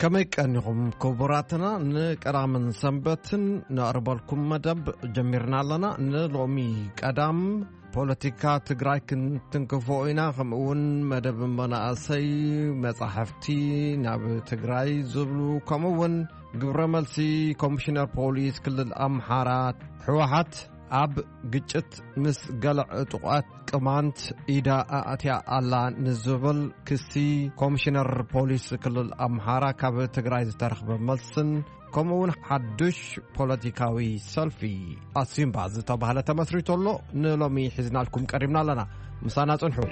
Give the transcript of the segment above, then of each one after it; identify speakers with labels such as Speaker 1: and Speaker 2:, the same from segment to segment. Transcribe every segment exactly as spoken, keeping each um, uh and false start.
Speaker 1: كما يكأنكم كبراتنا نكرامن سنبتن نقربالكم مدب جميرنا لنا نلومي قدام بوليتيكا تግራይ ክንትንክፎ ኢና ከምኡውን መደብ መናእሰይ መጻሕፍቲ ናብ ትግራይ ዝብሉ ከምኡውን ግብረ መልሲ ኮሚሽነር ፖሊስ ክልል አምሓራ ሕወሓት ኣብ ግጭት ምስ ገልዕ ጥቋት ቅማንት ኢዳ ኣትያ ኣላ ንዝብል ክሲ ኮሚሽነር ፖሊስ ክልል አምሓራ ካብ ትግራይ ዝተረኽበ መልስን كمون حدش بوليتيكاوي سلفي أسيم بعض تبهله تمسريت الله نلومي حزنا لكم قريبنا لنا مسانا تنحو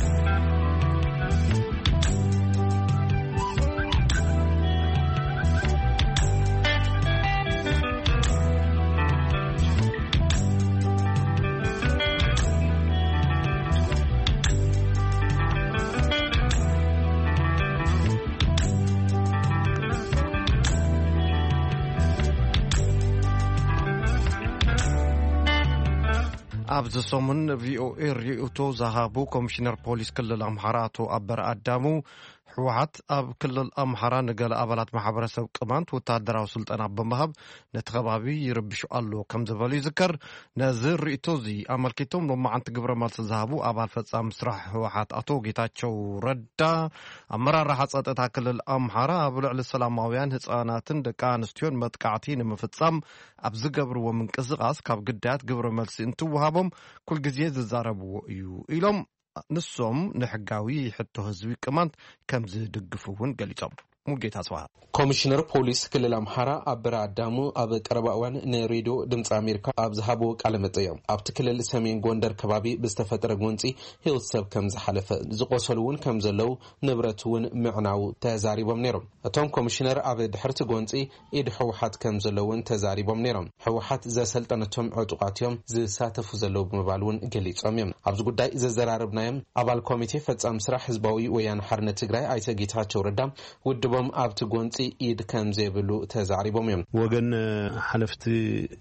Speaker 1: أبز سومن في أو إير يوتو زهابو كومشنر بوليس كل الأمحارات وأبر أدامو حوحت أب كل الأمحارة نقل أبلات محبرسة كمانت وتادرا وسلطان بمهب نتخبابي يربشو الله كم زبالي ذكر نزر ريتوزي أمال كتوم لما عن تقبر مالس زهابو أبال فتسا مسرح حوحت أتو جيتاتشو ردا أمرا راحت أتتا كل الأمحارة أبلع للسلاماويان هتساناتن دكانستيون متقعتين مفتسام أبزقبر ومن كزغاس كاب قدات قبر مالس انتو وهابهم كل جزيز زاربو إيو إلهم نصهم نحقاوي حتى هزوي كمان كم زدقفون قليتهم مجيت هسوها
Speaker 2: كوميشنر بوليس كل الأمحارة أبرا دامو أب كرباوان نريدو دمت أمريكا أب زهابو كالمتيام أب تكل السمين غوندر كبابي بستفتر غونتي هيو السب كم زحلفة زقوصلون كم زلو نبرتون معناو تزاري بمنيرم أتوم كوميشنر أب دحرت غونتي إد حوحات كم زلوون تزاري بمنيرم حوحات زا سلطنتهم عطوقاتيوم زي ساتفو زلو بمبالون قليتهم يم أب زقوداي زا زراربنايم أبال كوميتي فتس أمسرح حزباوي ويان حرنة تقراي آيتا جيتاتشو ردام ودبهم أب تغونتي إيد كم زيبلو تزاريبهم يم
Speaker 3: وغن حلفتي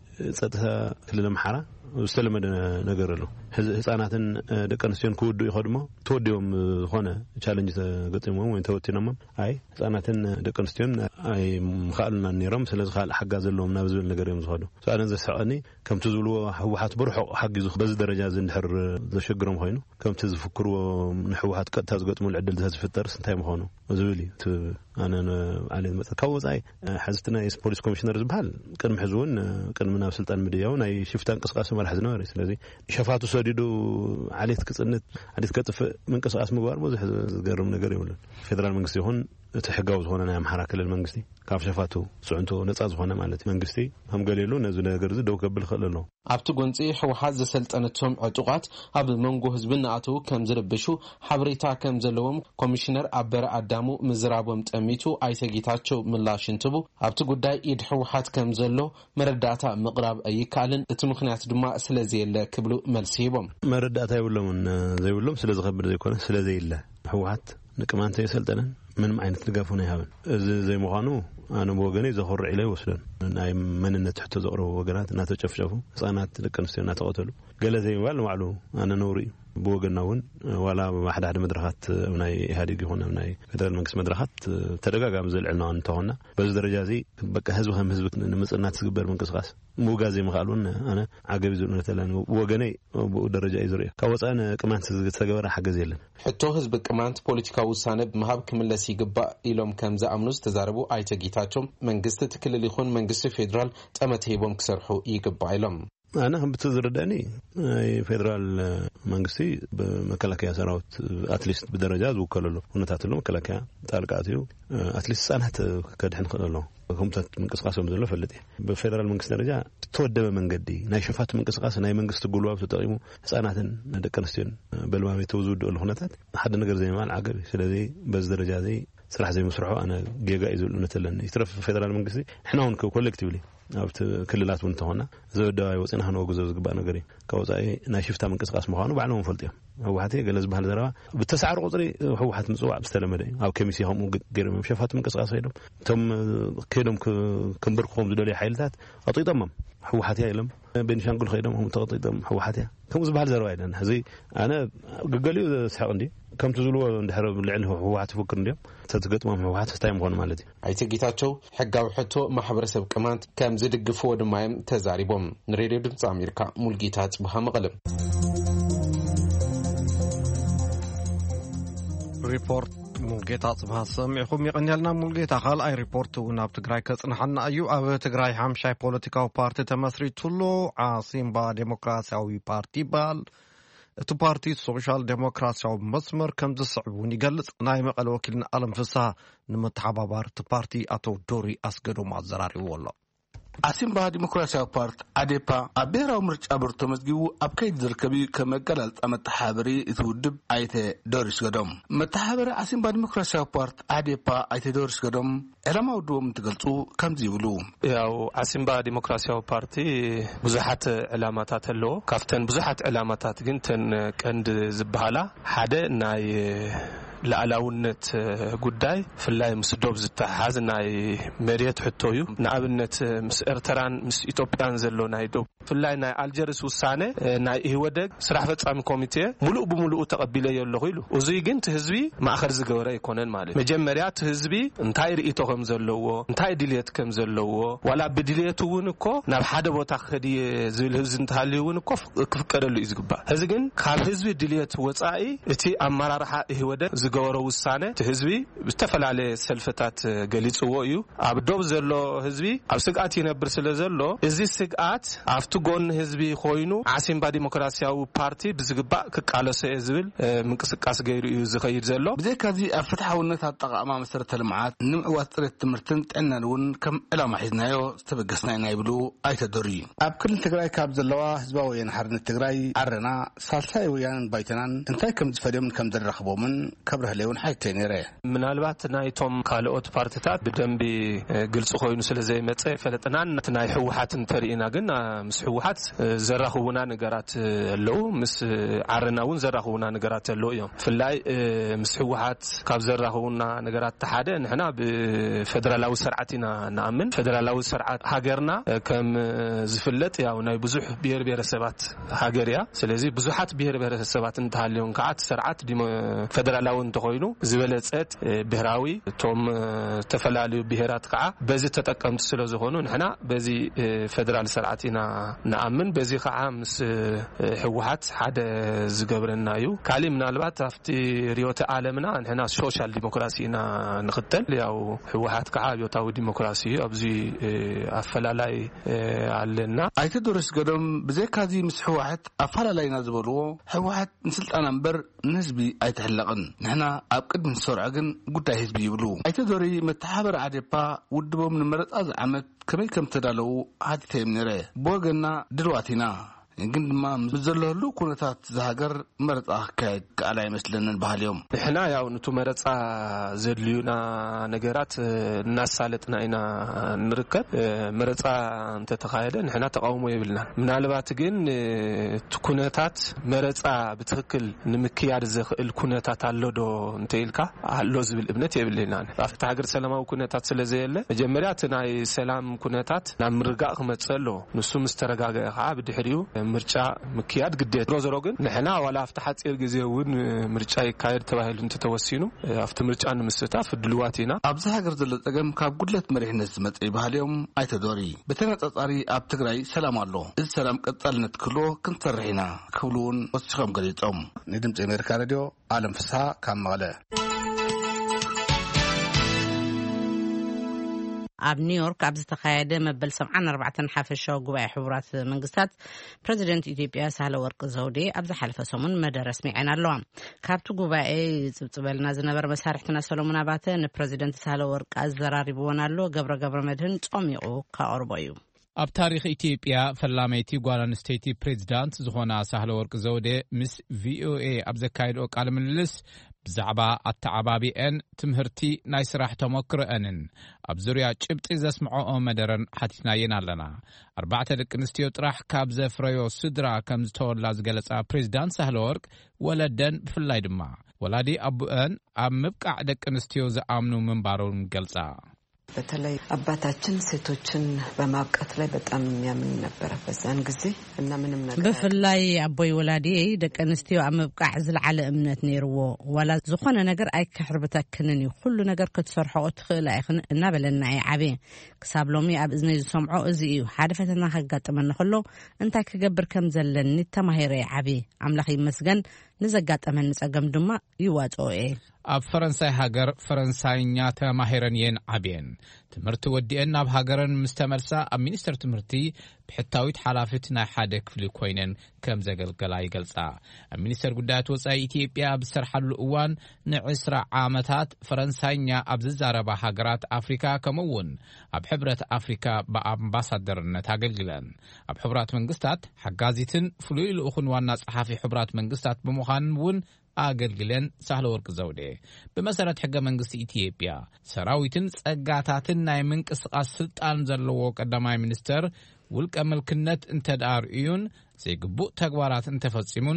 Speaker 3: صدها كل الأمحارة وسلم نجر له هزاناتن دكانسيون كودو يخدمه توديهم هنا تشالنج قطيمهم وين توتينهم أي هزاناتن دكانسيون أي مخالنا النيرم سلز خال حق زلهم نابزول نجريهم زخدو سأنا زي سأني كم تزولوا حوحات بروح حق زخ بز درجة زنحر زشجرهم هينو كم تزفكروا نحوحات كتاز قطمو العدل تاز في الدرس انتهي مخانو زولي أنا على مثل كوز أي حزتنا إس بوليس كوميشنر زبال كان محزون كان من سلطان مدياون أي شفتان قصقاس ما الحزن وارث لذي شفاته سديدو عليه كصنت عليه كطف من قصقاس مغوار بزح زغرم ነገር ይውላል ፌደራል መንግስት ይሁን ተحقاو ዝሆነና አምሐራ ክልል መንግስቲ ካብ ሸፋቱ ጽዕንቶ ነጻ ዝሆነ ማለት መንግስቲ همገሌሉ ነዚ ነገር ዝደው ከብል خلل ነው
Speaker 2: ኣብቲ ጎንጺ ሕወሓት ዘሰልጠነቶም ዕጡቃት ኣብ መንጎ ህዝብና ኣተው ከም ዝረብሹ ሓብሬታ ከም ዘለዎም ኮሚሽነር ኣበረ ኣዳሙ ምዝራቦም ጠሚቱ ኣይተጊታቸው ምላሽ እንትቡ ኣብቲ ጉዳይ ኢድ ሕወሓት ከም ዘሎ መረዳታ ምቅራብ ኣይካልን እቲ ምኽንያት ድማ ስለዚ የለ ክብሉ መልሲ ይቦም
Speaker 3: መረዳታ ይብሎም ዘይብሎም ስለዚ ኸብር ዘይኮነ ስለዚ የለ ሕወሓት ንቅማንተ የሰልጠነን ምንም አይነት ድጋፍ ሆነ ይሃብን زي مخانو أنا بوجني زخور عليه وصلنا ناي من النتحت زقروا وجنات ناتشفشفوا صانات لكنسيون ناتقتلوا قال زي ما معلو أنا نوري بوجناون ولا ما حد حد مدرخات وناي هادي هنا وناي فدرال منكس مدرخات تدقق مزل عنا أنتهنا بس درجة زي بك هزوا هم هزبك مثل ناس كبر منكس غاس مو جازي مخالون أنا عقب يزون مثلا وجني درجة إزرية كوس أنا كمان تجبر حاجة زيلن
Speaker 2: حتى هزبك كمان بوليتيكا وسانب مهاب كمل سيجبا إلهم كم زعمنوس تزاربوا أي تجيتاتهم من قصة كل اللي يخون من قصة فيدرال تأمت هيبهم كسرحوا يجبا إلهم
Speaker 3: أنا هم بتزردني فيدرال منقسي بمكلكيا سراوت أتليست بدرجات وكلله ونتاتلو مكلكيا تالقاتيو أتليست أنا كدحن خلله هم تات من قصقاسهم زلوا فلتي بفيدرال منقس درجة تودب من قدي نايشفات من قصقاس ناي منقس تقولوا بتقيموا ساناتن دكنستين بالوامي توزود الهنتات حد نقر زي ما العقب سلازي بس درجة زي صراحة زي مسرحوا أنا جيجا يزول نتلن يترف فيدرال منقسي إحنا هون كولكتيفلي أبت كللات ونتهونا زودوا يوصينا هنو جزء جبنا قري كوزاي ناشفتا من قصقاس مخانو بعلهم فلتيا هو حتى جلس بهالدرا بالتسعر قطري هو حت مصوع بستلمدي أو كميسي هم قري مشافات من قصقاس هيدم تم كيدم كمبركم زدولي حيلتات أطي ضمم حوحاتي إلهم بنشانقول خيدهم هم تغطيتهم حوحاتي كم زبال زروايدن هذي أنا قلقلي سحقندي كم تزلوا ندحرب لعنه حوحات فكر نديم تتقط ما حوحات ستايم هون مالتي
Speaker 2: عيتي جيتاتشو حقاو حتو محبرسب كمان كم زد قفو دمايم تزاريبهم نريدو دمص أمريكا مولجيتات بها مغلب
Speaker 1: ريبورت مولجيتا صباح سمعكم يقنيلنا مولجيتا خال اي ريبورت وناب تግራይ ከጽንሐና እዩ ኣብ ትግራይ ሓምሻይ ፖለቲካዊ ፓርቲ ተመስሪቱሉ ዓሲምባ ዴሞክራሲያዊ ፓርቲ ባል እቲ ፓርቲ ሶሻል ዴሞክራሲያዊ መስመር ከም ዝስዕቡን ይገልጽ ናይ መቐለ ወኪልና ኣለም ፍስሓ ንመተሓባባር እቲ ፓርቲ አቶ ዶሪ አስገዶም አዘራሪው ወሎ
Speaker 4: ዓሲምባ ዲሞክራሲያዊ ፓርቲ አዴፓ አብሔራዊ ምርጫ ብርቶ መዝጊቡ ኣብ ከይድ ዝርከቢ ከመገላልጻ መተሓበሪ እትውድብ ኣይተ ዶሪስ ገዶም መተሓበሪ ዓሲምባ ዲሞክራሲያዊ ፓርቲ አዴፓ ኣይተ ዶሪስ ገዶም ዕላማው ድዎም እንትገልጹ ከምዚ ይብሉ
Speaker 5: ያው ዓሲምባ ዲሞክራሲያዊ ፓርቲ ብዙሓት ዕላማታት ኣለዎ ካብተን ብዙሓት ዕላማታት ግን ተን ቀንድ ዝበሃላ ሓደ ናይ ለዓላውነት ጉዳይ ፍላይ ምስ ዶብ ዝተሓዝ ናይ መሬት ሕቶዩ ንኣብነት ምስ ኤርትራን ምስ ኢትዮጵያን ዘሎ ናይ ዶብ ፍላይ ናይ አልጀርስ ውሳኔ ናይ ኢህወደግ ስራሕ ፈጻሚ ኮሚቴ ሙሉእ ብሙሉእ ተቀቢለ የሎ ሆይሉ እዙይ ግን ህዝቢ ማእኸል ዝገበረ ይኮነን ማለት መጀመርያ ህዝቢ እንታይ ርእይቶ ከም ዘለዎ እንታይ ድልየት ከም ዘለዎ ዋላ ብድልየቱ ውን እኮ ናብ ሓደ ቦታ ከዲ ዝብል ህዝቢ እንተሃልዩውን እኮ ክፍቀደሉ ይዝግባ እዚ ግን ካብ ህዝቢ ድልየት ወጻኢ እቲ አመራርሓ ኢህወደግ ዝገበረ ውሳኔ ህዝቢ ብተፈላለ ሰልፈታት ገሊጽዎ እዩ ኣብ ዶብ ዘሎ ህዝቢ ኣብ ስግኣት ይነብር ስለ ዘሎ እዚ ስግኣት ኣፍቲ ጎን ህዝቢ ኮይኑ ዓሲምባ ዲሞክራሲያዊ ፓርቲ ብዝግባእ ክቃለሰ ዝብል ምንቅስቃስ ገይሩ እዩ ዝኸይድ ዘሎ
Speaker 4: ብዘይካዚ ኣብ ፍትሓውነት ኣጠቃቅማ መሰረተ ልምዓት ንምዕዋት ጥረት ትምህርትን ጥዕናን ውን ከም ዕላማ ሒዝናዮ ዝተበገስና ኢና ይብሉ ኣይተዶሪ ኣብ ክልል ትግራይ ካብ ዘለዋ ህዝባዊ ወያነ ሓርነት ትግራይ ዓረና ሳልሳይ ወያነን ባይተናን እንታይ ከም ዝፈደምን ከም ዝረኽቦምን ከብረህለውን ሓይተ ነይረ
Speaker 5: ምናልባት ናይቶም ካልኦት ፓርቲታት ብደንቢ ግልጽ ኮይኑ ስለዘይመጸ ፈለጥናን ናይ ህወሓትን ተሪኢና ግን ምስ ህወሓት ዘራኽቡና ነገራት ኣለው ምስ ዓረናውን ዘራኽቡና ነገራት ኣለው እዮም ፍላይ ምስ ህወሓት ካብ ዘራኽቡና ነገራት ተሓደ ንሕና ብፌደራላዊ ስርዓትና ንኣምን ፌደራላዊ ስርዓት ሃገርና ከም ዝፍለጥ ያው ናይ ብዙሕ ብሔር ብሔረሰባት ሃገር እያ ስለዚህ ብዙሓት ብሔር ብሔረሰባት እንተሃልዩን ከዓ ስርዓት ፌደራላዊ እንተኮይኑ ዝበለጸት ብሔራዊ ቶም ተፈላለዩ ብሔራት ከዓ በዚ ተጠቀምት ስለዝኾኑ ንሕና በዚ ፌደራል ስርዓትና ንኣምን በዚ ከዓ ምስ ህወሓት ሓደ ዝገብረና እዩ ካሊ ምናልባት afti ሪዮተ ዓለምና ንሕና ሶሻል ዲሞክራሲና ንኽተል ያው ህወሓት ከዓ ቢዮታዊ ዲሞክራሲ ኣብዚ ኣፈላላይ ኣለና
Speaker 4: ኣይተ ዶሪስ ገዶም ብዘይካዚ ምስ ህወሓት ኣፈላላይና ዝበልዎ ህወሓት ንስልጣን እምበር ንህዝቢ ኣይተሕለቕን ንሕና ኣብ ቅድሚ ሰርዐ ግን ጉዳይ ህዝቢ ይብሉ ኣይተ ዶሪ መተሓበሪ አዴፓ ውድቦም ንመረጣ ዝዓመት ከመይ ከም ተዳለው ሓቲተይም ነይረ ቦገና ድልዋቲና ግን ድማ ብዘለሉ ኩነታት ዝሃገር መረጻ ካድ ቃላ ይመስለንን ባህልዮም
Speaker 5: ንሕና ያው ንቱ መረጻ ዘድልዩና ነገራት እናሳለጥና ኢና ንርከብ መረጻ እንተ ተኻየደ ንሕና ተቃውሞ ይብልና ምናልባት ግን ኩነታት መረጻ ብትክክል ንምክያድ ዘኽእል ኩነታት አለዶ እንተይልካ አሎ ዝብል እብነት ይብልና afta ሃገር ሰላማዊ ኩነታት ስለዘየለ መጀመርያ ናይ ሰላም ኩነታት ናብ ምርጋእ ክመጽሎ ንሱ ምስተረጋገ ከዓ ብድሕሪው ምርጫ ምክያድ ግዴት ሮዘሮ ግን ንሕና ዋላ afta ሓጽር ግዜ ውን ምርጫ ይካየድ ተባሂሉ እንተተወሲኑ afta ምርጫ ንምስታፍ ድልዋቲና
Speaker 4: ኣብዚ ሃገር ዘሎ ጸገም ካብ ጉድለት መሪሕነት ዝመጽ ባህልዮም ኣይተዶሪ በተነጻጻሪ ኣብ ትግራይ ሰላም ኣሎ እዚ ሰላም ቀጻልነት ክሎ ክንሰርሕና ክብሉን ወስኸም ገሊጾም ንድምጽ ኣሜሪካ ሬድዮ ዓለም ፍስሓ ካብ መቐለ
Speaker 6: ኣብ ኒውዮርክ ኣብ ዝተኻየደ መበል ሰብዓ ኣርባዕተ ሓፈሻዊ ጉባኤ ሕቡራት መንግስታት ፕሬዚደንት ኢትዮጵያ ሳህለወርቅ ዘውዴ ኣብ ዝሓለፈ ሰሙን መደረ ስሚዐን ኣለዋ ካብቲ ጉባኤ ጽብጽበልና ዝነበረ መሳርሕትና ሰሎሞን ኣባተ ንፕሬዚደንት ሳህለወርቅ ኣዘራሪብዎን ኣሎ ገብረ ገብረ መድህን ጾሚቑ ካቀርቦ እዩ
Speaker 7: ኣብ ታሪኽ ኢትዮጵያ ፈላመይቲ ጓል ኣንስተይቲ ፕሬዚዳንት ዝኾና ሳህለወርቅ ዘውዴ ምስ ቪኦኤ ኣብ ዘካየድኦ ቃለ ምልልስ ብዛዕባ ኣተዓባቢአን ትምህርቲ ናይ ስራሕ ተሞክሮአንን ኣብ ዙርያ ጭብጢ ዘስምዖኦ መደረን ሓቲትናየን ኣለና ኣርባዕተ ደቂ ኣንስትዮ ጥራሕ ካብ ዘፍረዮ ስድራ ከም ዝተወላ ዝገለጻ ፕሬዚዳንት ሳህለወርቅ ወለደን ብፍላይ ድማ ወላዲ ኣቡአን ኣብ ምብቃዕ ደቂ ኣንስትዮ ዝኣምኑ ምንባሮም ገልጻ
Speaker 8: በተለይ አባታችን ሴቶችን በማብቃት ላይ በጣም የሚያምን ነበር በዛን ጊዜ እና ምንም ነገር
Speaker 6: በፍላይ አቦይ ወላዲ ደቀንስቲው አመብቃዕ ዝልዓለ እምነት ነይርዎ ወላ ዝኾነ ነገር አይከሕርበተክንን ሁሉ ነገር ክትሰርሖ ትኽእል አይኽን እና በለና አይ ዓቤ ክሳብሎሚ ኣብ እዝነይ ዝሰምዖ እዚ እዩ ሓደ ፈተና ከጋጥመና ከሎ እንታይ ክገብር ከም ዘለኒ ተማሂረ ዓቤ አምላኽ ይመስገን ንዘጋጠመን ጸገም ድማ ይዋጽኦ እ
Speaker 7: ኣብ ፈረንሳይ ሃገር ፈረንሳይኛ ተማሂረን የን ዓብየን ትምህርቲ ወዲአን ናብ ሃገረን ምስተመልሳ ኣብ ሚኒስተር ትምህርቲ ብሕታዊት ሓላፊት ናይ ሓደ ክፍሊ ኮይነን ከም ዘገልገላ ይገልጻ ኣብ ሚኒስተር ጉዳያት ወጻኢ ኢትዮጵያ ኣብ ዝሰርሓሉ እዋን ንዕስራ ዓመታት ፈረንሳይኛ ኣብ ዝዛረባ ሃገራት ኣፍሪካ ከምኡውን ኣብ ሕብረት ኣፍሪካ ብኣምባሳደርነት ኣገልግለን ኣብ ሕብራት መንግስታት ሓጋዚትን ፍሉይ ልኡኹን ዋና ጸሓፊ ሕብራት መንግስታት ብምዃን እውን አገልግለን ሳህለ ወርቅ ዘውዴ በመሰረት ሕገ መንግስት ኢትዮጵያ ሰራዊትን ጸጋታትን ናይ ምንቅስቃስ ስልጣን ዘለዎ ቀዳማይ ሚኒስተር ውልቀ መልክነት እንተዳርዩን ዘይግቡእ ተግባራት እንተፈጽሙን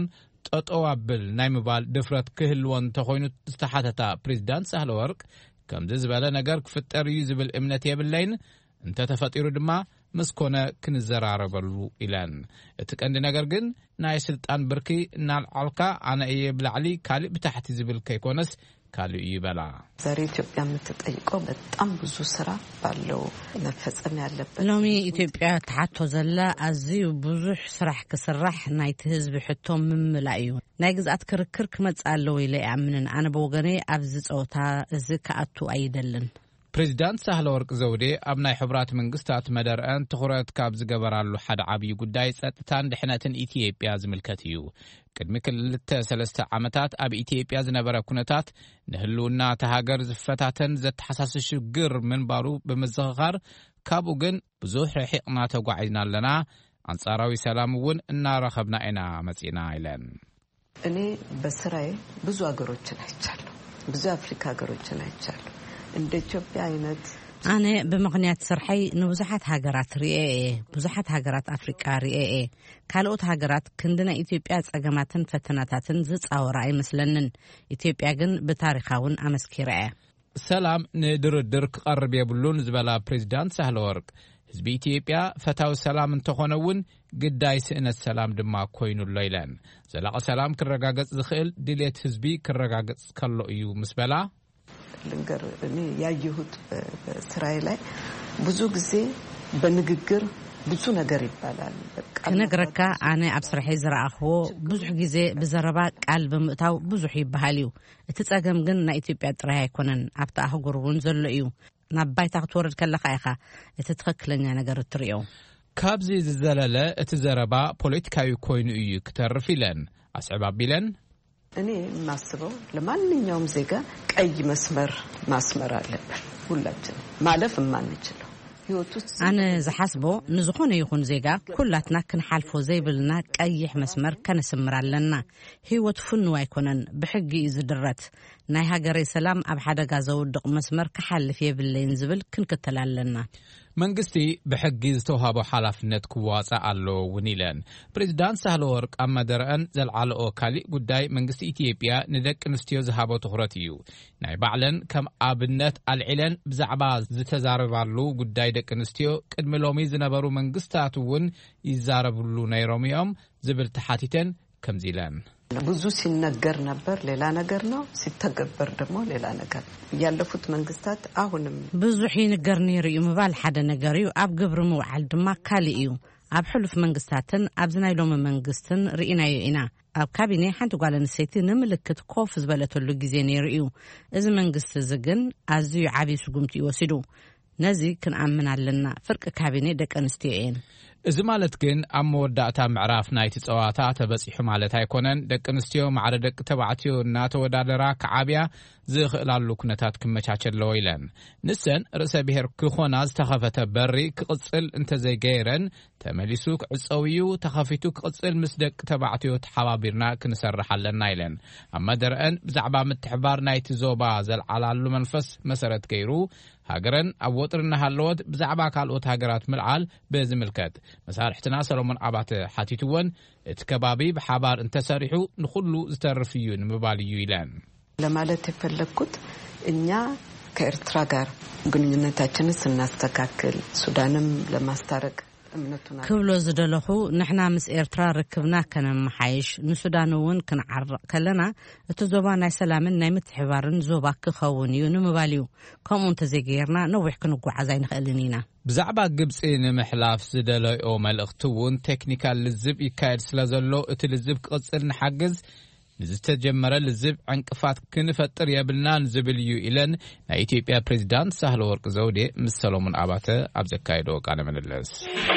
Speaker 7: ጠጠዋብል ናይ ምባል ድፍረት ክህልወን ተኾይኑ ዝተሓተታ ፕሬዝዳንት ሳህለ ወርቅ ከምዚ ዝበለ ነገር ክፍጠር እዩ ዝብል እምነት የብለይን እንተ ተፈጢሩ ድማ መስኮነ ክንዘራረበሉ ኢላን እቲ ቀንዲ ነገር ግን ናይ ስልጣን ብርኪ እናልዓልካ አነ እየ ብላዕሊ ካሊ ብታሕቲ ዝብል ከይኮነስ ካሊ ይበላ
Speaker 8: ዛሬ ኢትዮጵያ የምትጠይቀው በጣም ብዙ ስራ ባለው መፈጸም ያለበት
Speaker 6: ሎሚ ኢትዮጵያ ተሓቶ ዘላ አዝዩ ብዙ ስራሕ ክስራሕ ናይቲ ህዝብ ሕቶ ምምላዩ ናይ ግዛት ክርክር ክመጻለው ኢለ ያምንን አነ በወገኔ ኣብዚ ጾታ እዚ ከኣቱ አይደልን ፕሬዝዳንት ሳህለ ወርቅ ዘውዴ ኣብ ናይ ሕብራት መንግስታት መደርአን ትኹረት ካብ ዝገበራሉ ሓደ ዓብይ ጉዳይ ጸጥታን ድሕነትን ኢትዮጵያ ዝምልከት እዩ ቅድሚ ክልተ ሰለስተ ዓመታት ኣብ ኢትዮጵያ ዝነበረ ኩነታት ንህልውና ተሃገር ዝፈታተን ዘተሓሳስብ ሽግር ምንባሩ ብምዝኽኻር ካብኡ ግን ብዙሕ ርሒቕና ተጓዒዝና ኣለና አንጻራዊ ሰላም እውን እናረኸብና ኢና መጺና ኢለን
Speaker 8: እኔ በስራዬ ብዙ አገሮችን አይቻለሁ ብዙ አፍሪካ አገሮችን አይቻለሁ እንደ ኢትዮጵያ አይነት
Speaker 6: አነ በመግንያት ስርሐይ ንብዙሓት ሃገራት ሪኤ ብዙሓት ሃገራት አፍሪካ ሪኤ ካልኦት ሃገራት ክንድና ኢትዮጵያ ጸገማትን ፈተናታትን ዝጻወራ አይመስለንን ኢትዮጵያ ግን በታሪኻውን አመስኪራ
Speaker 7: ሰላም ንድርድር ክቀርብ የብሉን ዝበላ ፕሬዝዳንት ሳህለ ወርቅ ህዝቢ ኢትዮጵያ ፈታዊ ሰላም እንተኾነውን ግዳይ ስእነት ሰላም ድማ ኮይኑሎ ኢለን ዘላቂ ሰላም ክረጋገጽ ዝኽእል ድሌት ህዝቢ ክረጋገጽ ከሎ እዩ ምስበላ
Speaker 8: ልንገር እኔ ያየሁት በስራዬ ላይ ብዙ ጊዜ በንግግር ብዙ ነገር ይባላል በቃ
Speaker 6: ከነገረካ አነ ኣብ ስራሐ ዝራእኽዎ ብዙሕ ጊዜ ብዘረባ ቃል ብምእታው ብዙሕ ይባሃል እዩ እቲ ጸገም ግን ናይ ኢትዮጵያ ጥራይ ኣይኮነን ኣብታ ኣህጉር እውን ዘሎ እዩ ናብ ባይታ ክትወርድ ከለኻ ኢኻ እቲ ትኽክለኛ ነገር እትሪኦ
Speaker 7: ካብዚ ዝዘለለ እቲ ዘረባ ፖለቲካዊ ኮይኑ እዩ ክተርፍ ኢለን ኣስዕባ ቢለን
Speaker 8: እኔ ማስበው ለማንኛውም ዜጋ ቀይ መስመር ማስመር አለበት ሁላችን ማለፍ ማንችለው
Speaker 6: አነ ዝሓስቦ ንዝኾነ ይኹን ዜጋ ኩላትና ክንሓልፎ ዘይብልና ቀይሕ መስመር ከነስምር ኣለና ህይወት ፍኑ ኣይኮነን ብሕጊ ዝድረት ናይ ሃገሬ ሰላም ኣብ ሓደጋ ዘውድቕ መስመር ክሓልፍ የብለይን ዝብል ክንክተል ኣለና
Speaker 7: መንግስቲ ብሕጊ ዝተውሃቦ ሓላፍነት ክዋጻእ ኣለዎ እውን ኢለን ፕሬዝዳንት ሳህለ ወርቅ ኣብ መደረአን ዘልዓለኦ ካሊእ ጉዳይ መንግስቲ ኢትዮጵያ ንደቂ ኣንስትዮ ዝሃቦ ትኹረት እዩ ናይ ባዕለን ከም ኣብነት ኣልዒለን ብዛዕባ ዝተዛረባሉ ጉዳይ ደቂ ኣንስትዮ ቅድሚ ሎሚ ዝነበሩ መንግስታት እውን ይዛረብሉ ነይሮም እዮም ዝብል ተሓቲተን ከምዚ ኢለን
Speaker 8: ብዙ ሲነገር ነበር ሌላ ነገር ነው ሲተገበር ደግሞ ሌላ ነገር ያለፉት መንግስታት አሁንም
Speaker 6: ብዙ ይንገር ነይሩ ምባል ሓደ ነገር እዩ ኣብ ግብሪ ምውዓል ድማ ካሊ እዩ ኣብ ሕሉፍ መንግስታትን ኣብ ዝናይሎም መንግስትን ርኢናዮ ኢና ኣብ ካቢኔ ሓንቲ ጓል ኣንስተይቲ ንምልክት ኮፍ ዝበለተሉ ግዜ ነይሩ እዩ እዚ መንግስቲ ዝግን ኣዝዩ ዓብይ ስጉምቲ ይወስዱ ነዚ ክንኣምን ኣለና ፍርቂ ካቢኔ ደቂ ኣንስትዮ እየን እዚ ማለት ግን ኣብ መወዳእታ ምዕራፍ ናይቲ ጸዋታ ተበጺሑ ማለት ኣይኮነን ደቂ ኣንስትዮ ማዕረ ደቂ ተባዕትዮ እናተወዳደራ ከዓብያ ዝኽእላሉ ኩነታት ክመቻቸለዎ ኢለን ንሰን ርእሰ ብሔር ክኾና ዝተኸፈተ በሪ ክቕጽል እንተዘይገይረን ተመሊሱ ክዕጸውዩ ተኸፊቱ ክቕጽል ምስ ደቂ ተባዕትዮ ተሓባቢርና ክንሰርሕ ኣለና ኢለን ኣብ መደረአን ብዛዕባ ምትሕባር ናይቲ ዞባ ዘልዓላሉ መንፈስ መሰረት ገይሩ ሃገረን ኣብ ወጥርና ሃለወት ብዛዕባ ካልኦት ሃገራት ምልዓል በዝምልከት መሳርሕትና ሰሎሞን ኣባተ ሓቲትወን እቲ ከባቢ ብሓባር እንተሰሪሑ ንኹሉ ዝተርፍ እዩ ንምባል እዩ ኢለን
Speaker 8: ለማለት የፈለግኩት እኛ ከኤርትራ ጋር ግንኙነታችንን ስናስተካክል ሱዳንም ለማስታረቅ
Speaker 6: ክብሎ ዝደለኹ ንሕና ምስ ኤርትራ ርክብና ከነመሓይሽ ንሱዳንውን ክንዓርቕ ከለና እቲ ዞባ ናይ ሰላምን ናይ ምትሕባርን ዞባ ክኸውን እዩ ንምባልዩ ከምኡ እንተዘይገርና ነዊሕ ክንጓዓዝ ኣይንኽእልን ኢና
Speaker 7: ብዛዕባ ግብፂ ንምሕላፍ ዝደለዮ መልእኽቲ እውን ቴክኒካል ልዝብ ይካየድ ስለ ዘሎ እቲ ልዝብ ክቕፅል ንሓግዝ ንዝተጀመረ ልዝብ ዕንቅፋት ክንፈጥር የብልናን ዝብል እዩ ኢለን ናይ ኢትዮጵያ ፕሬዚዳንት ሳህለወርቅ ዘውዴ ምስ ሰሎሞን አባተ ኣብ ዘካየዶ ቃለ ምልልስ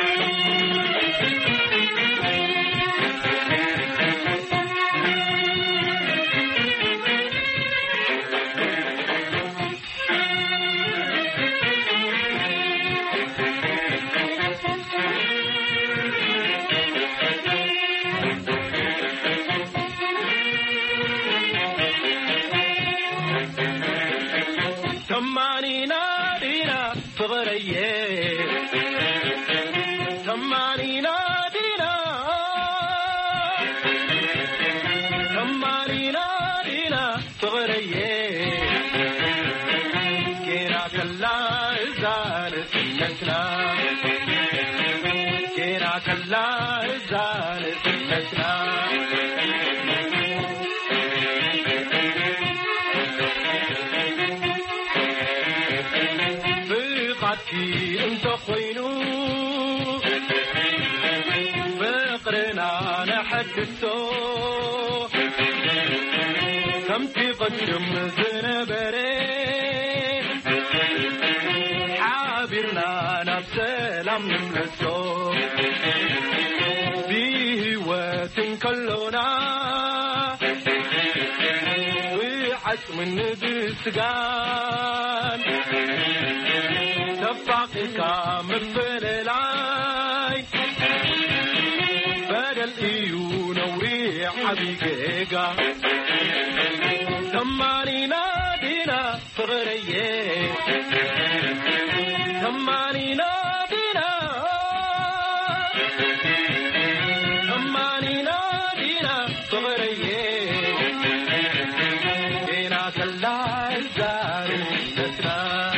Speaker 9: انت خوينو فقرنا نحدثو كم تقدم زنبري حابرنا نفس لم نملسو فيه وتنكلونا وعشم الندسقان تفاقك مثل العين بدل ايون وريح حبيقيقا تماني نادينا صغريه تماني نادينا تماني نادينا صغريه دينا كلا الزار نسنا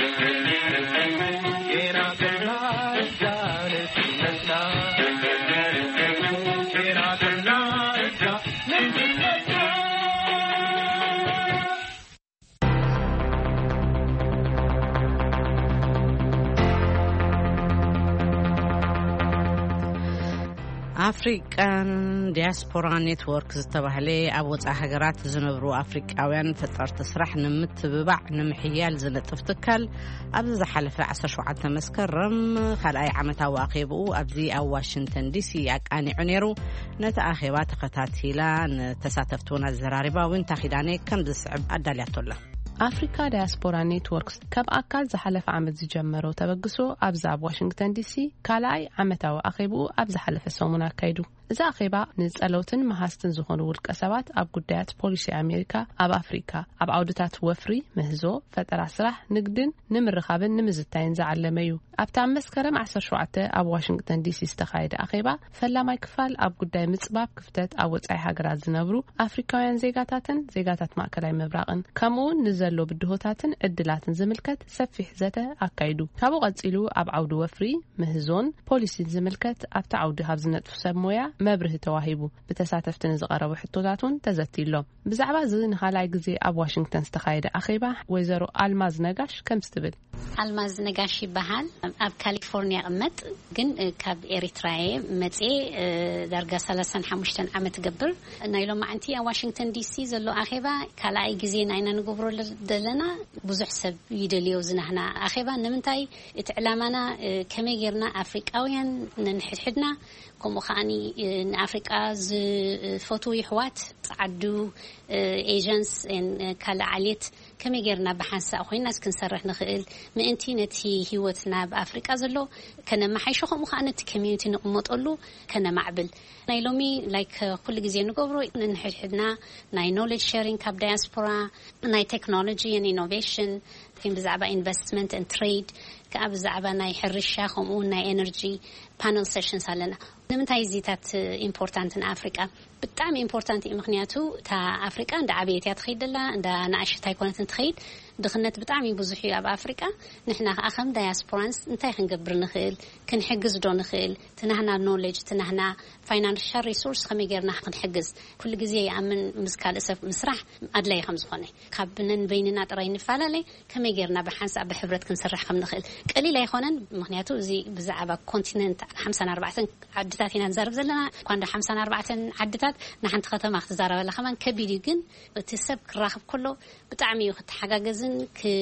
Speaker 6: አፍሪካን ዲያስፖራ ኔትወርክ ዝተባህለ ኣብ ወፃኢ ሃገራት ዝነብሩ አፍሪካውያን ፈጠርቲ ስራሕ ንምትብባዕ ንምሕያል ዝነጥፍ ትካል ኣብ ዝሓለፈ ዓሰርተ ሸውዓተ መስከረም ካልኣይ ዓመታዊ ኣኼባኡ ኣብዚ ኣብ ዋሽንግተን ዲሲ ኣቃኒዑ ነይሩ ነቲ ኣኼባ ተኸታቲላ ንተሳተፍቱን ኣዘራሪባ እውን ታኺዳኔ ከም ዝስዕብ ኣዳልያቶላ
Speaker 10: አፍሪካ ዲያስፖራ ኔትወርክስ ካብ ኣካል ዝሓለፈ ዓመት ዝጀመሮ ተበግሶ ኣብዚ ኣብ ዋሽንግተን ዲሲ ካልኣይ ዓመታዊ ኣኼባኡ ኣብ ዝሓለፈ ሰሙን ኣካይዱ እዛ ኣኼባ ንጸሎትን መሃስትን ዝኾኑ ውልቀ ሰባት ኣብ ጉዳያት ፖሊሲ ኣሜሪካ ኣብ ኣፍሪካ ኣብ ዓውድታት ወፍሪ ምህዞ ፈጠራ ስራሕ ንግድን ንምርኻብን ንምዝታይን ዝዓለመ እዩ ኣብታ መስከረም ዓሰርተ ሸውዓተ ኣብ ዋሽንግተን ዲሲ ዝተኻየደ ኣኼባ ፈላማይ ክፋል ኣብ ጉዳይ ምጽባብ ክፍተት ኣብ ወጻኢ ሃገራት ዝነብሩ ኣፍሪካውያን ዜጋታትን ዜጋታት ማእከላይ ምብራቕን ከምኡውን ንዘሎ ብድሆታትን ዕድላትን ዝምልከት ሰፊሕ ዘተ ኣካይዱ ካብኡ ቀጺሉ ኣብ ዓውዲ ወፍሪ ምህዞን ፖሊሲን ዝምልከት ኣብታ ዓውዲ ካብ ዝነጥፉ ሰብ ሞያ መብርህ ተዋሂቡ በተሳተፍትን ዝቀረቡ ሕቶታቱን ተዘቲሎም ብዛዕባ እዚ ንኻላይ ግዜ ኣብ ዋሽንግተን ዝተኻየደ ኣኼባ ወይዘሮ አልማዝ ነጋሽ ከም ስትብል
Speaker 11: አልማዝ ነጋሽ ይበሃል ኣብ ካሊፎርኒያ ቅመጥ ግን ካብ ኤሪትራዬ መጼ ዳርጋ ሰላሳ ወሓሙሽተ ዓመት ገብር ናይሎም ማዕንቲ ኣብ ዋሽንግተን ዲሲ ዘሎ ኣኼባ ካልኣይ ግዜ ናይና ንገብሮ ዘለና ብዙሕ ሰብ ይደልዮ ዝናህና ኣኼባ ንምንታይ እቲ ዕላማና ከመይ ጌርና ኣፍሪካውያን ንንሕድሕድና كم خاني أفريقيا ز فوتو يحوات تعدو ايجنس ان كلا عليت كم يجرنا بحنسا أخوين ناس كنسرح نخيل ما أنتي نتي هيوتنا بأفريقيا زلو كنا ما حيشوخ مخانة كميونتي نقمط قلو كنا معبل نايلومي لايك كل جزء نقبرو نحد حدنا ناي knowledge sharing كاب diaspora ناي technology and innovation كم بزعبا investment and trade كاب زعبا ناي حرشة خمون ناي energy panel sessions ኣለና ንምንታይ ዚታት ኢምፖርታንት ን ኣፍሪካ ብጣዕሚ ኢምፖርታንት ምክንያቱ ታ ኣፍሪካ እንደ ዓብየት ያትኸይደላ እንደ ናእሽታይ ኮነትን ትኸይድ ድኽነት ብጣዕሚ ብዙሕ እዩ ኣብ ኣፍሪካ ንሕና ኣኸም ዳያስፖራንስ እንታይ ክንገብር ንኽእል ክንሕግዝ ዶ ንኽእል ትናህና ኖሌጅ ትናህና ፋይናንሻል ሪሶርስ ከመይ ጌርና ክንሕግዝ ኩሉ ግዜ ይኣምን ምስ ካልእ ሰብ ምስራሕ ኣድላይ ከም ዝኾነ ካብነን በይንና ጥራይ ንፈላለይ ከመይ ጌርና ብሓንሳብ ብሕብረት ክንሰርሕ ከም ንኽእል ቀሊል ኣይኮነን ምክንያቱ እዚ ብዛዕባ ኮንቲነንት ሓምሳን ኣርባዕተን ዓድታት ኢና ንዛረብ ዘለና ኳንዳ ሓምሳን ኣርባዕተን ዓድታት ንሓንቲ ከተማ ክትዛረበላ ከማን ከቢድ ግን እቲ ሰብ ክራኸብ ከሎ ብጣዕሚ እዩ ክትሓጋገዝን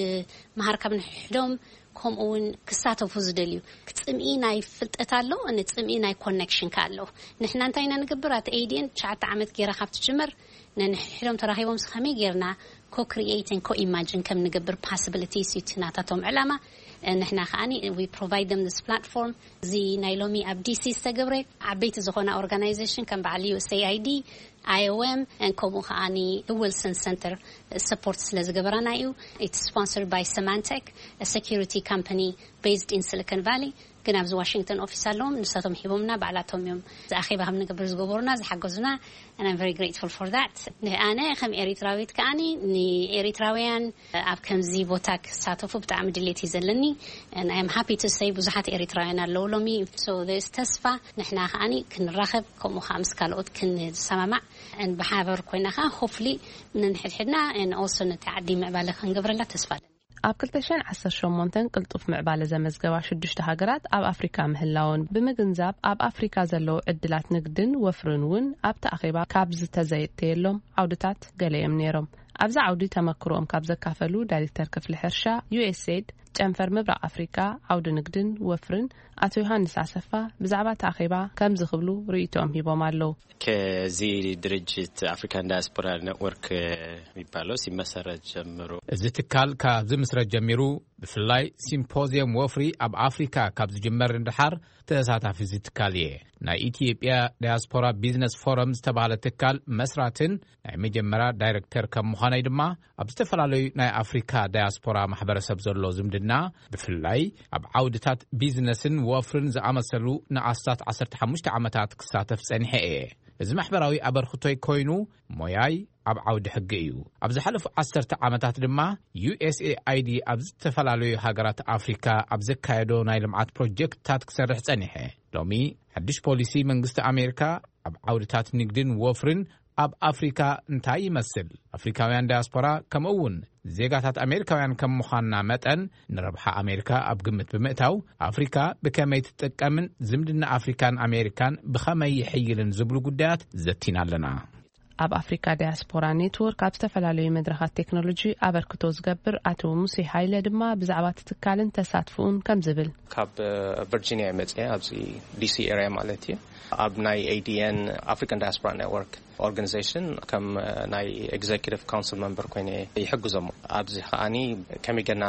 Speaker 11: ክመሃርካብ ንሕዶም ከምኡውን ክሳተፉ ዝደልዩ ክጽምኢ ናይ ፍልጠት ኣሎ እነ ጽምኢ ናይ ኮኔክሽን ካሎ ንሕና እንታይ ኢና ንግብር ኣት ኤዲን ትሽዓተ ዓመት ጌራ ካብ ትጅመር ንሕዶም ተራኺቦም ከመይ ጌርና co-create and co-imagine ከም ንግብር possibilities ይትናታቶም ዕላማ نحن خاني we provide them this platform زي نايلومي أبديسي استجبره عبيت زخنا organization كان بعليه U S A I D I O M and كومو خاني Wilson Center supports لزجبرنا يو it's sponsored by Symantec a security company based in Silicon Valley كنا في واشنطن أوفيس لهم نساتهم حبومنا بعلاتهم يوم أخيبا هم نقبل زجبرنا زحجزنا and I'm very grateful for that أنا خم إريتراويت كأني ني إريتراويان أبكم زي بوتاك ساتوفو بتعمل دليتي زلني and I'm happy to say بزحات إريتراويان اللولومي so there's تسفى نحنا خاني كنرخب كم خمس كالوت كن سماع and بحاول كوينا خا hopefully ننحل حدنا and also نتعدي مقبل خنقبر لا تسفى
Speaker 10: ኣብ ክልተ ሽሕን ዓሰርተ ሸሞንተን ቅልጡፍ ምዕባለ ዘመዝገባ ሽዱሽተ ሃገራት ኣብ ኣፍሪካ ምህላውን ብምግንዛብ ኣብ ኣፍሪካ ዘለዉ ዕድላት ንግድን ወፍርን እውን ኣብቲ ኣኼባ ካብ ዝተዘይተየሎም ዓውድታት ገለዮም ነይሮም ኣብዛ ዓውዲ ተመክሮኦም ካብ ዘካፈሉ ዳይሬክተር ክፍሊ ሕርሻ ዩ ኤስ ኤ ዲ ጨንፈር ምብራቅ ኣፍሪካ ዓውዲ ንግድን ወፍርን ኣቶ ዮሐንስ ኣሰፋ ብዛዕባ ተኣኺባ ከም ዝኽብሉ ርእይቶም ሂቦም ኣለው
Speaker 12: ከዚ ድርጅት አፍሪካን ዳያስፖራ ኔትወርክ የሚባለው ሲመሰረት ጀምሮ
Speaker 7: እዚ ትካል ካብ ዝምስረት ጀሚሩ ብፍላይ ሲምፖዚየም ወፍሪ ኣብ ኣፍሪካ ካብ ዝጅመር እንድሓር ተሳታፊ እዚ ትካል እየ ናይ ኢትዮጵያ ዳያስፖራ ቢዝነስ ፎረም ዝተባሃለ ትካል መስራትን ናይ መጀመርያ ዳይሬክተር ከም ምዃነይ ድማ ኣብ ዝተፈላለዩ ናይ ኣፍሪካ ዳያስፖራ ማሕበረሰብ ዘሎ ዝምድና ብፍላይ ኣብ ዓውድታት ቢዝነስን ወፍርን ዝኣመሰሉ ንኣስታት ዓሰርተ ሓሙሽተ ዓመታት ክሳተፍ ጸኒሐ እየ እዚ ማሕበራዊ ኣበርክቶይ ኮይኑ ሞያይ ኣብ ዓውዲ ሕጊ እዩ ኣብ ዝሓለፉ ዓሰርተ ዓመታት ድማ ዩ ኤስ ኤ አይ ዲ ኣብ ዝተፈላለዩ ሃገራት ኣፍሪካ ኣብ ዘካየዶ ናይ ልምዓት ፕሮጀክትታት ክሰርሕ ጸኒሐ ሎሚ ሓድሽ ፖሊሲ መንግስቲ ኣሜሪካ ኣብ ዓውድታት ንግድን ወፍርን ኣብ ኣፍሪካ እንታይ ይመስል ኣፍሪካውያን ዳያስፖራ ከምኡውን ዜጋታት ኣሜሪካውያን ከም ምዃንና መጠን ንረብሓ ኣሜሪካ ኣብ ግምት ብምእታው ኣፍሪካ ብከመይ ትጥቀምን ዝምድና ኣፍሪካን ኣሜሪካን ብኸመይ ይሕይልን ዝብሉ ጉዳያት ዘቲና ኣለና ኣብ ኣፍሪካ ዳያስፖራ ኔትወርክ ኣብ ዝተፈላለዩ መድረኻት ቴክኖሎጂ ኣበርክቶ ዝገብር ኣቶ ሙሴ ሃይለ ድማ ብዛዕባ ትካልን ተሳትፉን ከም ዝብል
Speaker 5: ካብ ቨርጂኒያ መጽ ኣብዚ ዲሲ ኤሪያ ማለት እዩ ኣብ ናይ ኤ ዲ ኤን African Diaspora Network organization ከም ናይ executive council member ኮይነ ይሕግዞም ኣብዚ ኸኣኒ ከመይገና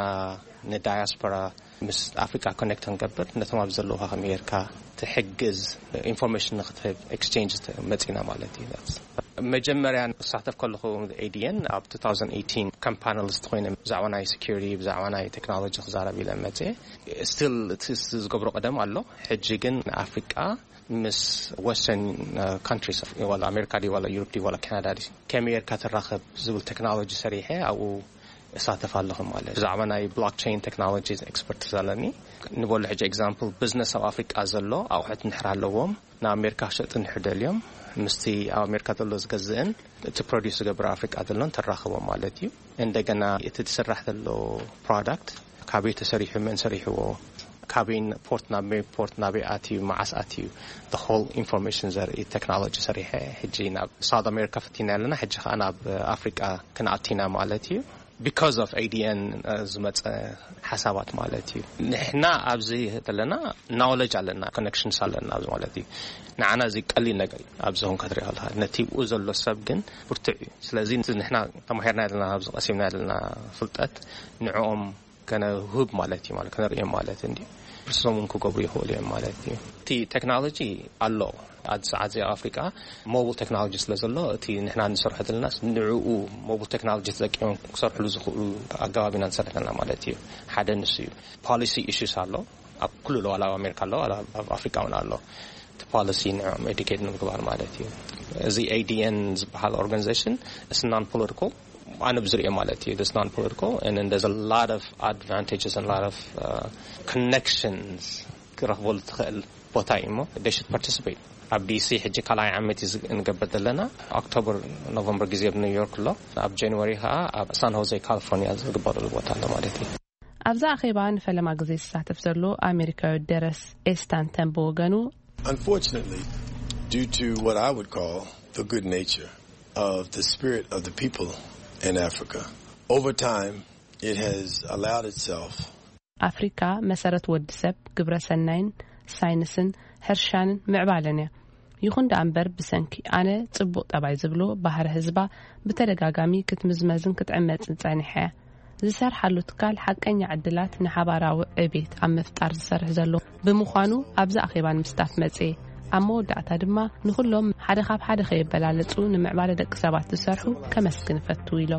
Speaker 5: ንዳያስፖራ ምስ ኣፍሪካ ኮኔክት እንገብር ነቶም ኣብ ዘለዉ ኣሜሪካ ትሕግዝ ኢንፎርሜሽን ንኽትህብ ኤክስቼንጅ መጺና ማለት እዩ መጀመርያ ሳተፍ ከለኹ ኤ ዲ ኤን ኣብ twenty eighteen ከም ፓነሊስት ኮይነ ብዛዕባ ናይ ሴኩሪቲ ብዛዕባ ናይ ቴክኖሎጂ ክዛረብ ኢለ መጽ ስቲል ዝገብሮ ቀደም ኣሎ ሕጂ ግን ኣፍሪካ ምስ western uh, countries ولا أمريكا دي ولا يوروب دي ولا كندا دي كأمريكا تراقب زول تكنولوجي سريعة أو استعطف لهم على زعمنا blockchain technologies expert زالني نقول حاجة example business أو أفريقيا أزلوا أو حتى نحرق لهم نا أمريكا شئت نحرق اليوم مستي أو أمريكا تلوز جزءن to produce جبر أفريقيا أزلون تراقبوا مالتيو عندنا يتسرح له product كابي تسريح من سريحه كابين بورت نابي بورت نابي أتيو معس أتيو the whole information زر technology صريحة هجينا South America فتينا لنا هجي أنا بأفريقيا كنا أتينا مالتيو because of A D N زمت حسابات مالتيو نحنا أبزي لنا knowledge علينا connections علينا أبز مالتي نعنا زي قليل نقري أبزهم كثري هلا نتي وزل السبقن برتعي سلازين نحنا تمهرنا لنا أبز قسمنا لنا فلتات نعوم كان هوب مالتي مال كان رأي مالتي عندي برسومن كوكبري هولي مالتي تي تكنولوجي الله عاد عاد أفريقيا موبل تكنولوجي سلزلو تي نحنا نصرح الناس نعو موبل تكنولوجي ذكيون صرح لزخو أجابنا نصرح لنا مالتي حدا نسيو policy issues الله كل ولا أمريكا لا ولا أفريقيا ولا لا policy نعم educate نقبل مالتي زي A D N بهال organization it's non-political أنا بزرية مالتي it's non-political and then there's a lot of advantages and a lot of uh, connections كرهول تخل بوتايمو they should participate أب دي سي حجي كلاي عمتي نقبض لنا أكتوبر نوفمبر جزية بنيويورك لا أب جانوري ها أب سان هوزي كاليفورنيا نقبض البوتايمو مالتي
Speaker 10: أبزا أخيبان فلما جزي ساعة فزرلو أمريكا درس إستان تنبو جنو.
Speaker 13: Unfortunately, due to what I would call the good nature of the spirit of the people in Africa, over time it has allowed itself.
Speaker 10: أفريقيا مسارت ودسب قبر سنين ساينسن هرشان معبالنيا يخون دا أمبر بسنكي أنا تبوء طبعي زبلو بحر هزبا بترقاقامي كتمزمزن كتعمت انساني حياة زسار حالو تكال حقا يعدلات نحباراو عبيت عم مفتار زسار هزالو بمخانو أبزا أخيبان مستاف مزعي أمو دعتا دما نخلهم حدا خاب حدا خيب بلالتو نمعبالة دك سابات تسارحو كمسكن فتويلو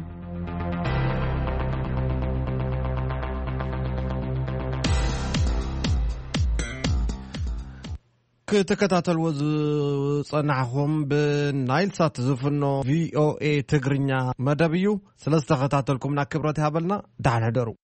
Speaker 1: كتكتاتل صنعهم بنايل سات زفنو في او اي تغرينيا مدبيو سلسته خطاتلكم نا كبرت هابلنا دعنا درو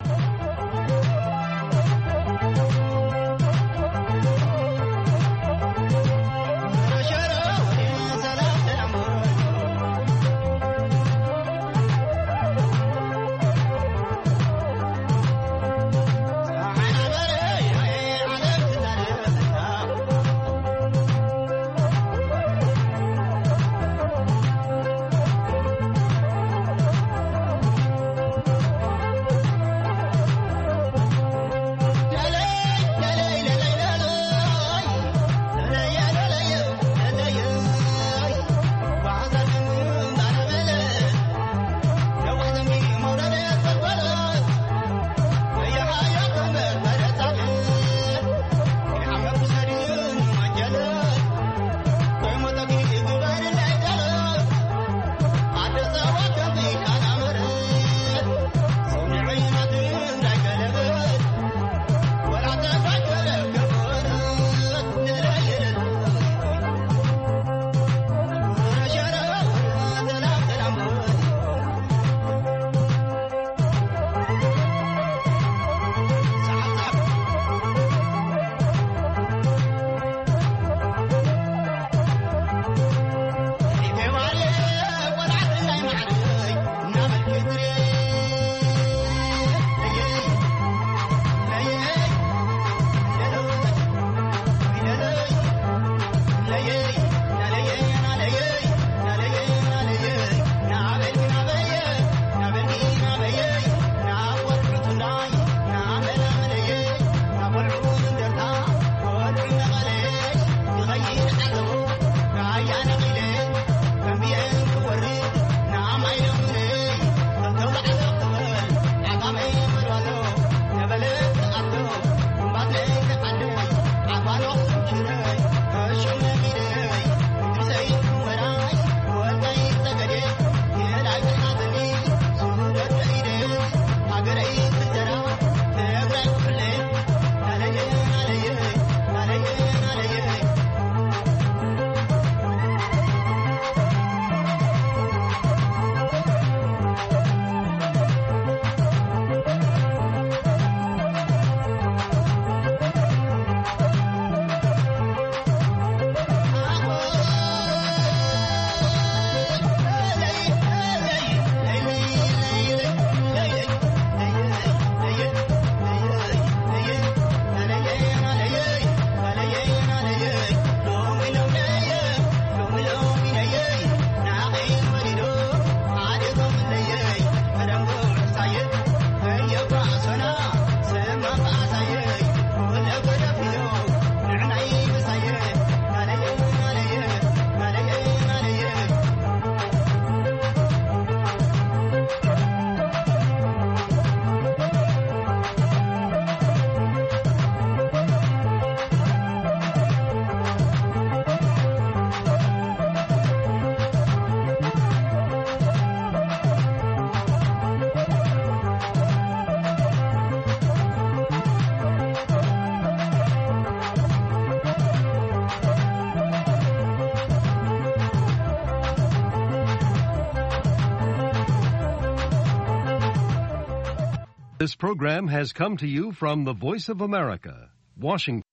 Speaker 14: This program has come to you from the Voice of America, Washington.